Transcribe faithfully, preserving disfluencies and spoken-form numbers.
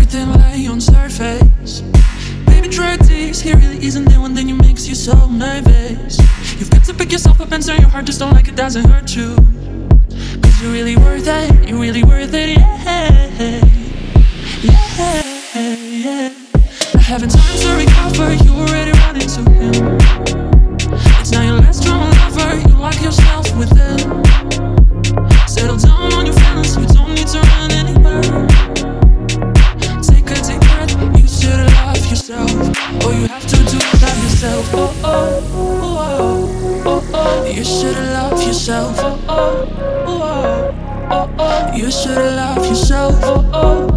everything lay on surface. Baby, try this, he really isn't the one, then you makes you so nervous. You've got to pick yourself up and turn your heart, just don't like it doesn't hurt you. Cause you're really worth it, you're really worth it, yeah. Yeah, yeah. Having time to recover, you already run into him. It's not your last drama lover, you lock yourself within. Settle down on your feelings, you don't need to run anywhere. Take a deep breath, you should love yourself. All you have to do is love yourself. Oh, oh, oh, oh, oh. You should love yourself. Oh, oh, oh, oh, oh. You should love yourself. Oh, oh.